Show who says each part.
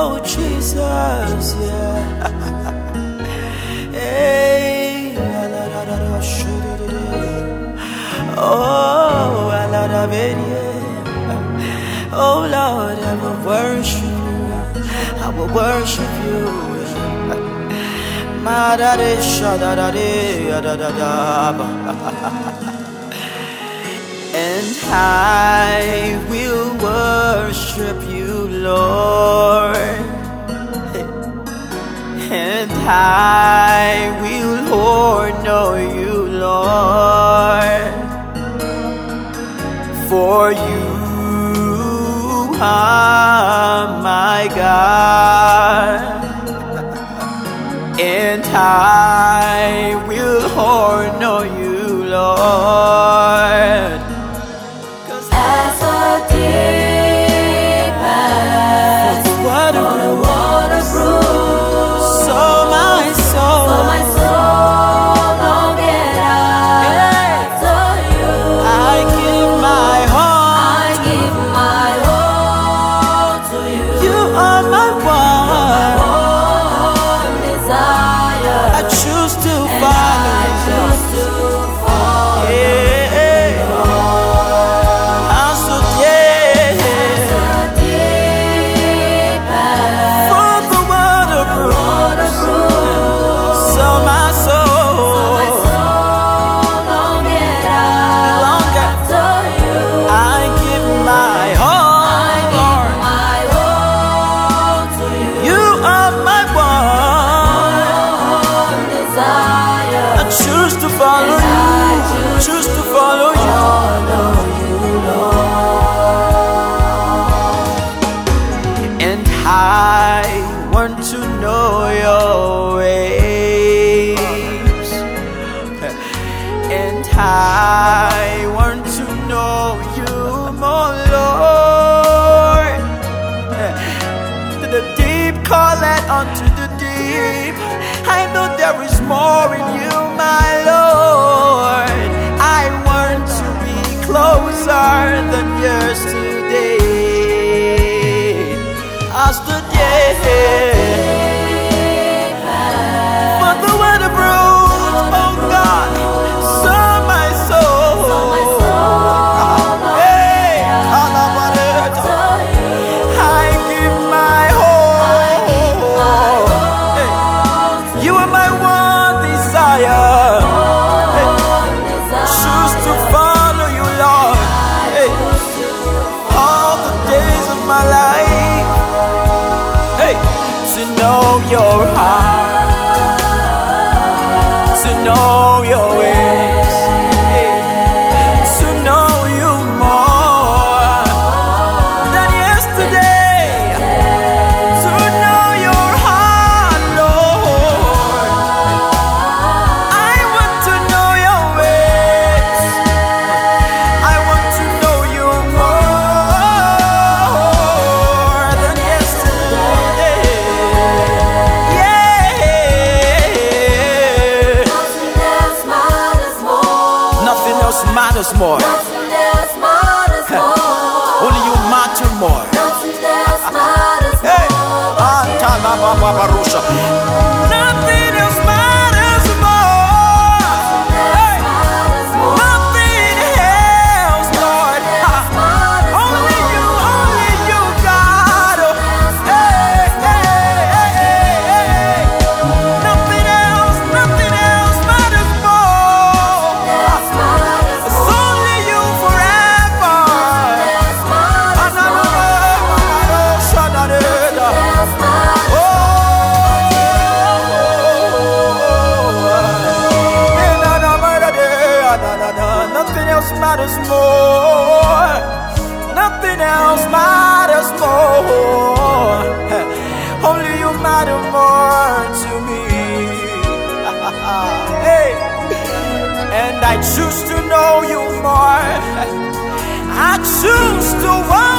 Speaker 1: Oh, Jesus, yeah. Hey, oh, I love it, yeah. Oh, Lord, I will worship you. I will worship you. And I will worship you, Lord. And I will honor you, Lord. For you are my God. And I will honor you, Lord.
Speaker 2: As the deep as on the water brook,
Speaker 1: So my soul
Speaker 2: longeth after you.
Speaker 1: I give my heart.
Speaker 2: I give my all to you.
Speaker 1: You are my one
Speaker 2: Desire.
Speaker 1: I choose to
Speaker 2: And
Speaker 1: follow.
Speaker 2: I choose to follow.
Speaker 1: Yeah. I'm so dead for the water brook. So my soul longer. I give my heart, Lord. You are my one. I choose to follow you. Choose to follow you. And I want to know your ways. And I want to know you more, Lord. The deep calleth unto the deep. I know there is more in you, my Lord. I want to be closer than yesterday. As the day for the water brook, oh God, so my soul. Hey, all about it. I give my whole. Hey, you are my one desire. Hey, choose to follow you, Lord. Hey, all the days of my life. Hey, to know your heart, to know your ways, hey, to know you more than yesterday, to know your heart, Lord. I want to know your ways. I want to know you more than yesterday. Yeah. Nothing else matters more. Only you matter more. Hey, Antalababarusha. Nothing else matters more. Hey, nothing else, Lord. Only you, God. Hey, hey. Nothing else matters more. It's only you forever. Nothing else matters more. Nothing else matters more. Only you matter more to me. Hey, and I choose to know you more. I choose to